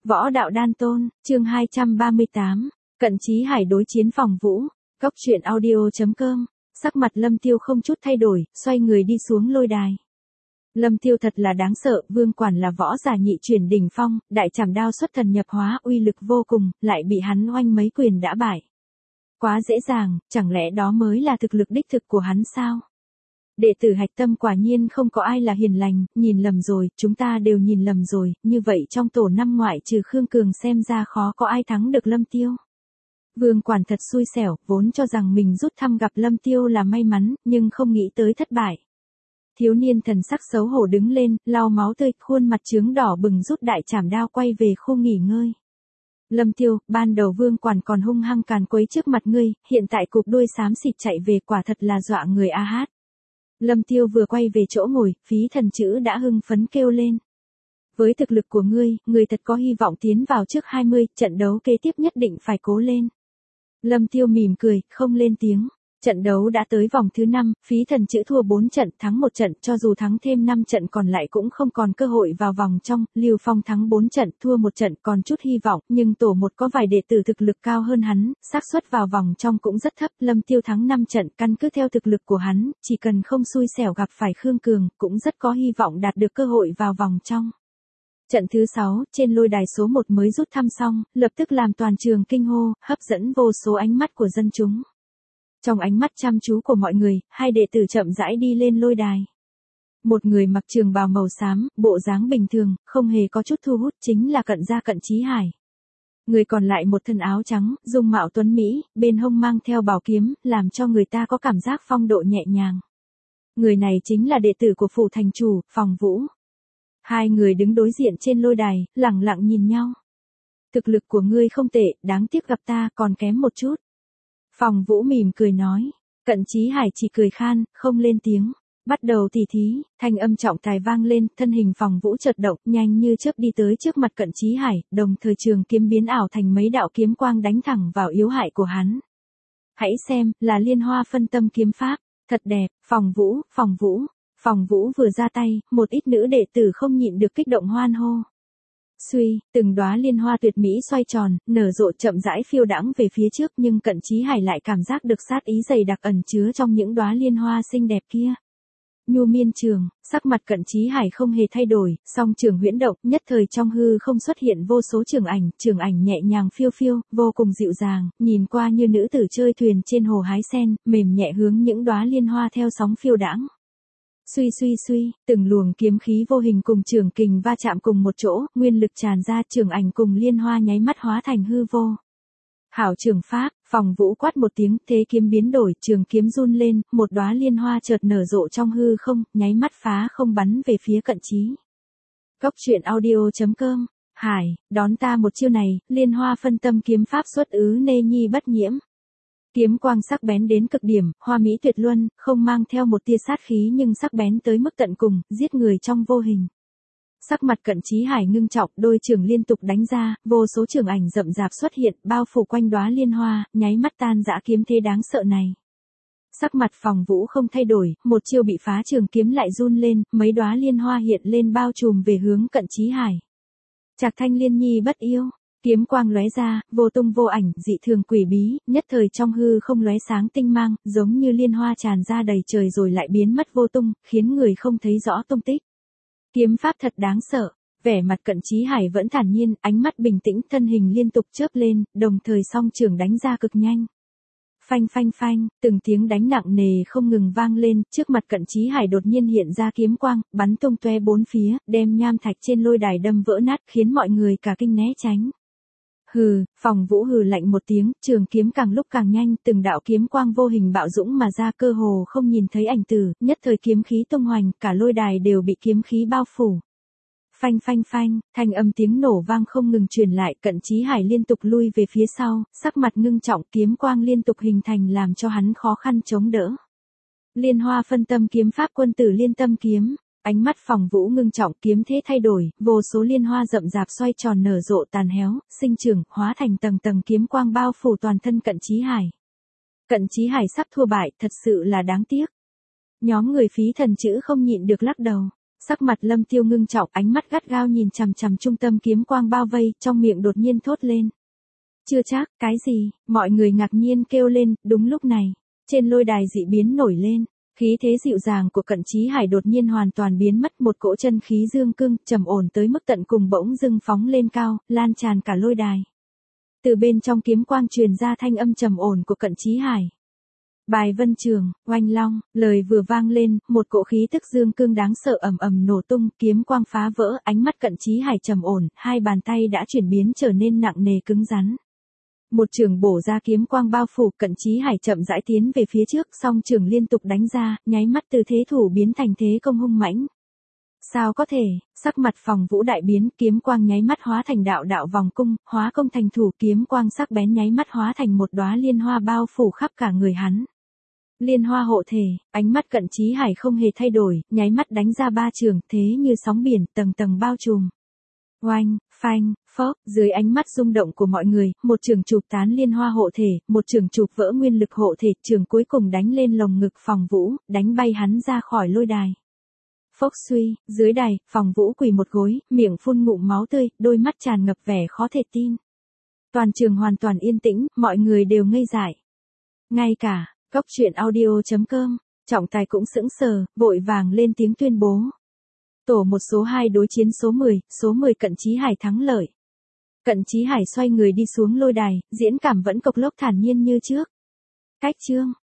Võ đạo đan tôn, chương 238, Cận Chí Hải đối chiến Phòng Vũ, Cóc truyện audio.com, sắc mặt Lâm Tiêu không chút thay đổi, xoay người đi xuống lôi đài. Lâm Tiêu thật là đáng sợ, Vương Quản là võ giả nhị chuyển đỉnh phong, đại trảm đao xuất thần nhập hóa, uy lực vô cùng, lại bị hắn oanh mấy quyền đã bại. Quá dễ dàng, chẳng lẽ đó mới là thực lực đích thực của hắn sao? Đệ tử hạch tâm quả nhiên không có ai là hiền lành, nhìn lầm rồi, chúng ta đều nhìn lầm rồi, như vậy trong tổ năm ngoại trừ Khương Cường xem ra khó có ai thắng được Lâm Tiêu. Vương Quản thật xui xẻo, vốn cho rằng mình rút thăm gặp Lâm Tiêu là may mắn, nhưng không nghĩ tới thất bại. Thiếu niên thần sắc xấu hổ đứng lên, lau máu tươi, khuôn mặt chướng đỏ bừng rút đại trảm đao quay về khu nghỉ ngơi. Lâm Tiêu, ban đầu Vương Quản còn hung hăng càn quấy trước mặt ngươi, hiện tại cụp đuôi xám xịt chạy về quả thật là dọa người a hát. Lâm Tiêu vừa quay về chỗ ngồi, Phí Thần Chữ đã hưng phấn kêu lên. Với thực lực của ngươi thật có hy vọng tiến vào trước 20, trận đấu kế tiếp nhất định phải cố lên. Lâm Tiêu mỉm cười, không lên tiếng. Trận đấu đã tới vòng thứ 5, Phí Thần Chữ thua 4 trận, thắng 1 trận, cho dù thắng thêm 5 trận còn lại cũng không còn cơ hội vào vòng trong, Lưu Phong thắng 4 trận, thua 1 trận còn chút hy vọng, nhưng tổ 1 có vài đệ tử thực lực cao hơn hắn, xác suất vào vòng trong cũng rất thấp, Lâm Tiêu thắng 5 trận, căn cứ theo thực lực của hắn, chỉ cần không xui xẻo gặp phải Khương Cường, cũng rất có hy vọng đạt được cơ hội vào vòng trong. Trận thứ 6, trên lôi đài số 1 mới rút thăm xong, lập tức làm toàn trường kinh hô, hấp dẫn vô số ánh mắt của dân chúng. Trong ánh mắt chăm chú của mọi người, hai đệ tử chậm rãi đi lên lôi đài. Một người mặc trường bào màu xám, bộ dáng bình thường, không hề có chút thu hút, chính là Cận gia Cận Chí Hải. Người còn lại một thân áo trắng, dung mạo tuấn mỹ, bên hông mang theo bảo kiếm, làm cho người ta có cảm giác phong độ nhẹ nhàng. Người này chính là đệ tử của phủ thành chủ, Phòng Vũ. Hai người đứng đối diện trên lôi đài, lẳng lặng nhìn nhau. Thực lực của ngươi không tệ, đáng tiếc gặp ta còn kém một chút. Phòng Vũ mỉm cười nói, Cận Chí Hải chỉ cười khan, không lên tiếng. Bắt đầu tỉ thí, thanh âm trọng tài vang lên, thân hình Phòng Vũ chợt động, nhanh như chớp đi tới trước mặt Cận Chí Hải, đồng thời trường kiếm biến ảo thành mấy đạo kiếm quang đánh thẳng vào yếu hại của hắn. Hãy xem, là Liên Hoa Phân Tâm kiếm pháp, thật đẹp, Phòng Vũ vừa ra tay, một ít nữ đệ tử không nhịn được kích động hoan hô. Suy, từng đóa liên hoa tuyệt mỹ xoay tròn, nở rộ chậm rãi phiêu đãng về phía trước, nhưng Cận Chí Hải lại cảm giác được sát ý dày đặc ẩn chứa trong những đóa liên hoa xinh đẹp kia. Nhu miên trường, sắc mặt Cận Chí Hải không hề thay đổi, song trường huyễn động, nhất thời trong hư không xuất hiện vô số trường ảnh nhẹ nhàng phiêu phiêu, vô cùng dịu dàng, nhìn qua như nữ tử chơi thuyền trên hồ hái sen, mềm nhẹ hướng những đóa liên hoa theo sóng phiêu đãng. Suy, từng luồng kiếm khí vô hình cùng trường kình va chạm cùng một chỗ, nguyên lực tràn ra, trường ảnh cùng liên hoa nháy mắt hóa thành hư vô. Hảo trường pháp, Phòng Vũ quát một tiếng, thế kiếm biến đổi, trường kiếm run lên, một đóa liên hoa chợt nở rộ trong hư không, nháy mắt phá không bắn về phía Cận Chí. Cóc truyện audio.com, Hải, đón ta một chiêu này, Liên Hoa Phân Tâm kiếm pháp xuất ứ nê nhi bất nhiễm. Kiếm quang sắc bén đến cực điểm, hoa mỹ tuyệt luân, không mang theo một tia sát khí nhưng sắc bén tới mức tận cùng, giết người trong vô hình. Sắc mặt Cận Chí Hải ngưng trọng, đôi trường liên tục đánh ra, vô số trường ảnh rậm rạp xuất hiện, bao phủ quanh đóa liên hoa, nháy mắt tan rã kiếm thế đáng sợ này. Sắc mặt Phòng Vũ không thay đổi, một chiêu bị phá trường kiếm lại run lên, mấy đóa liên hoa hiện lên bao trùm về hướng Cận Chí Hải. Trạc Thanh Liên nhi bất yêu. Kiếm quang lóe ra, vô tung vô ảnh, dị thường quỷ bí, nhất thời trong hư không lóe sáng tinh mang, giống như liên hoa tràn ra đầy trời rồi lại biến mất vô tung, khiến người không thấy rõ tung tích. Kiếm pháp thật đáng sợ, vẻ mặt Cận Chí Hải vẫn thản nhiên, ánh mắt bình tĩnh, thân hình liên tục chớp lên, đồng thời song trường đánh ra cực nhanh. Phanh, từng tiếng đánh nặng nề không ngừng vang lên, trước mặt Cận Chí Hải đột nhiên hiện ra kiếm quang, bắn tung tóe bốn phía, đem nham thạch trên lôi đài đâm vỡ nát, khiến mọi người cả kinh né tránh. Hừ, Phòng Vũ hừ lạnh một tiếng, trường kiếm càng lúc càng nhanh, từng đạo kiếm quang vô hình bạo dũng mà ra, cơ hồ không nhìn thấy ảnh tử, nhất thời kiếm khí tung hoành, cả lôi đài đều bị kiếm khí bao phủ. Phanh, thanh âm tiếng nổ vang không ngừng truyền lại, Cận Chí Hải liên tục lui về phía sau, sắc mặt ngưng trọng, kiếm quang liên tục hình thành làm cho hắn khó khăn chống đỡ. Liên Hoa Phân Tâm kiếm pháp quân tử liên tâm kiếm. Ánh mắt Phòng Vũ ngưng trọng, kiếm thế thay đổi, vô số liên hoa rậm rạp xoay tròn nở rộ tàn héo, sinh trưởng, hóa thành tầng tầng kiếm quang bao phủ toàn thân Cận Chí Hải. Cận Chí Hải sắp thua bại, thật sự là đáng tiếc. Nhóm người Phí Thần Chữ không nhịn được lắc đầu. Sắc mặt Lâm Tiêu ngưng trọng, ánh mắt gắt gao nhìn chằm chằm trung tâm kiếm quang bao vây, trong miệng đột nhiên thốt lên. Chưa chắc, cái gì? Mọi người ngạc nhiên kêu lên, đúng lúc này. Trên lôi đài dị biến nổi lên. Khí thế dịu dàng của Cận Chí Hải đột nhiên hoàn toàn biến mất, một cỗ chân khí dương cương, trầm ổn tới mức tận cùng bỗng dưng phóng lên cao, lan tràn cả lôi đài. Từ bên trong kiếm quang truyền ra thanh âm trầm ổn của Cận Chí Hải. Bài vân trường, oanh long, lời vừa vang lên, một cỗ khí tức dương cương đáng sợ ầm ầm nổ tung, kiếm quang phá vỡ, ánh mắt Cận Chí Hải trầm ổn, hai bàn tay đã chuyển biến trở nên nặng nề cứng rắn. Một trường bổ ra kiếm quang bao phủ, Cận Chí Hải chậm rãi tiến về phía trước, song trường liên tục đánh ra, nháy mắt từ thế thủ biến thành thế công hung mãnh. Sao có thể? Sắc mặt Phòng Vũ đại biến, kiếm quang nháy mắt hóa thành đạo đạo vòng cung, hóa công thành thủ, kiếm quang sắc bén nháy mắt hóa thành một đóa liên hoa bao phủ khắp cả người hắn. Liên hoa hộ thể, ánh mắt Cận Chí Hải không hề thay đổi, nháy mắt đánh ra ba trường, thế như sóng biển, tầng tầng bao trùm. Oanh, phanh, phốc, dưới ánh mắt rung động của mọi người, một trường chụp tán liên hoa hộ thể, một trường chụp vỡ nguyên lực hộ thể, trường cuối cùng đánh lên lồng ngực Phòng Vũ, đánh bay hắn ra khỏi lôi đài. Phốc suy, dưới đài, Phòng Vũ quỳ một gối, miệng phun ngụm máu tươi, đôi mắt tràn ngập vẻ khó thể tin. Toàn trường hoàn toàn yên tĩnh, mọi người đều ngây dại. Ngay cả Cốc Truyện Audio.com, trọng tài cũng sững sờ, vội vàng lên tiếng tuyên bố. Tổ 1 số 2 đối chiến số 10 Cận Chí Hải thắng lợi. Cận Chí Hải xoay người đi xuống lôi đài, diễn cảm vẫn cộc lốc thản nhiên như trước. Cách chương.